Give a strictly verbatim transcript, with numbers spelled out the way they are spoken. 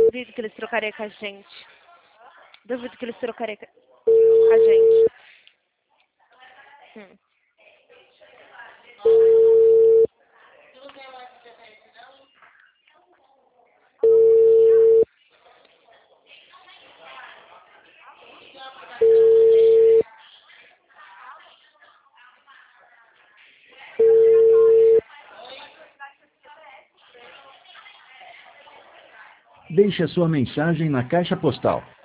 Duvido que eles trocariam com a gente. Duvido que eles trocariam com a gente. Hum. Deixe a sua mensagem na caixa postal